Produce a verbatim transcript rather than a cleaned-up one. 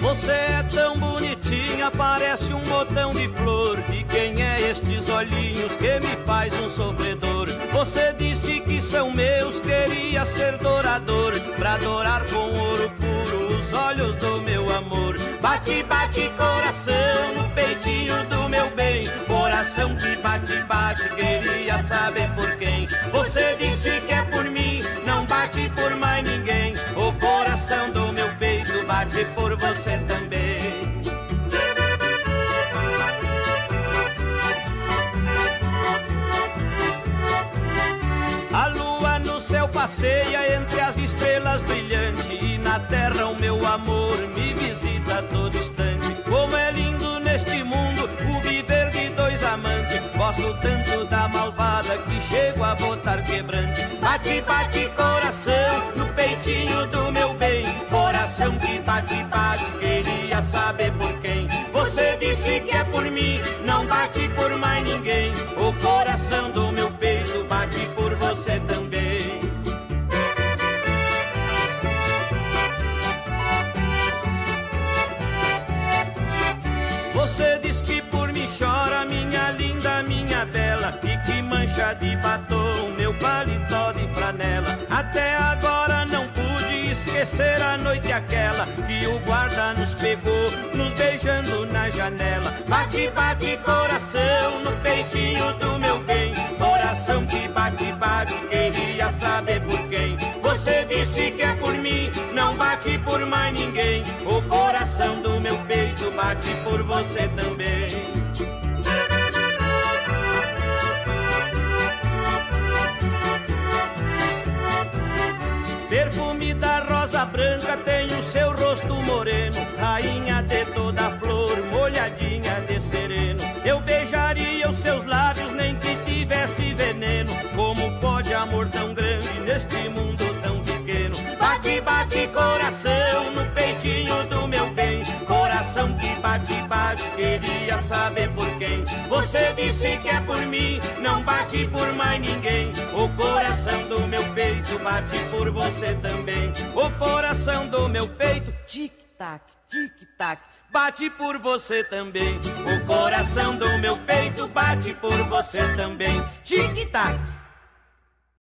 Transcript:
Você é tão bonitinha, parece um botão de flor. De quem é estes olhinhos que me faz um sofredor? Você disse que são meus, queria ser dourador, pra adorar com ouro puro os olhos do meu amor. Bate, bate coração no peitinho do meu bem, coração que bate, bate, queria saber por quem. Você disse que é por mim, não bate por mais ninguém. O coração do meu peito bate por você também. A lua no céu passeia entre as estrelas brilhantes, e na terra o meu amor me visita a todo instante. Como é lindo neste mundo o viver de dois amantes. Gosto tanto da malvada que chego a botar quebrante. Bate, bate coração no peitinho do meu bem, coração que bate, bate, queria saber por quem. Você disse que é por mim, não bate por mais ninguém. O coração do meu peito bate por você também. Você diz que por mim chora, minha linda, minha bela, e que mancha de batom meu paletó de flanela. Até agora não pude esquecer a noite aquela que o guarda nos pegou, nos beijando na janela. Bate, bate coração no peitinho do meu bem, coração que bate, bate, queria saber por quem. Você disse que é por mim, não bate por mais ninguém. O coração do meu peito bate por você também. Perfume da rosa branca tem o seu rosto moreno, rainha de toda flor, molhadinha de sereno. Eu beijaria os seus lábios nem que tivesse veneno. Como pode amor tão grande neste mundo tão pequeno? Bate, bate coração no peitinho do meu bem, coração que bate, bate, queria saber por quem. Você disse que é por mim, não bate por mais ninguém. O coração do meu peito bate por você também. O coração do meu peito, tic-tac, tic-tac, bate por você também. O coração do meu peito bate por você também. Tic-tac,